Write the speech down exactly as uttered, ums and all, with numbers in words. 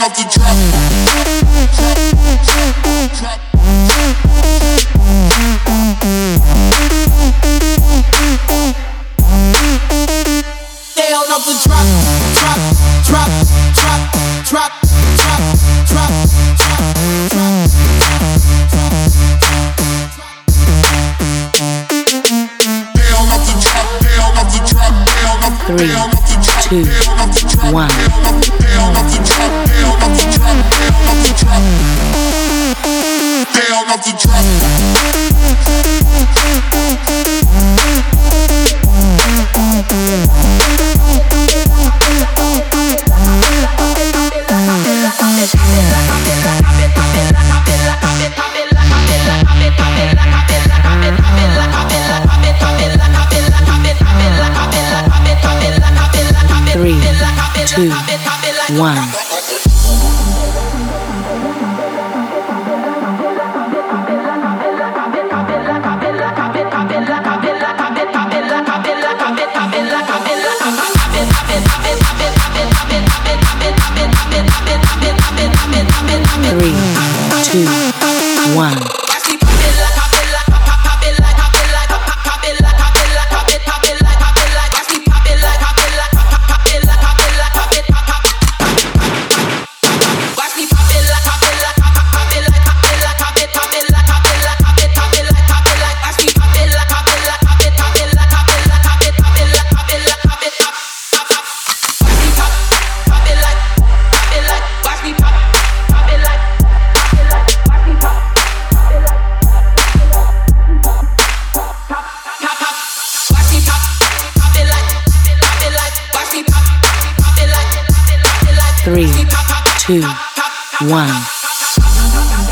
off the drop. Down off the drop, drop, drop, drop, drop, drop, drop, drop, drop. Down off the drop, down off the drop, down off the Three, two, one. down off the drop, down off the drop, down off the drop. Down off the drop. Three, two, one. Three, two, one. Three, two, one.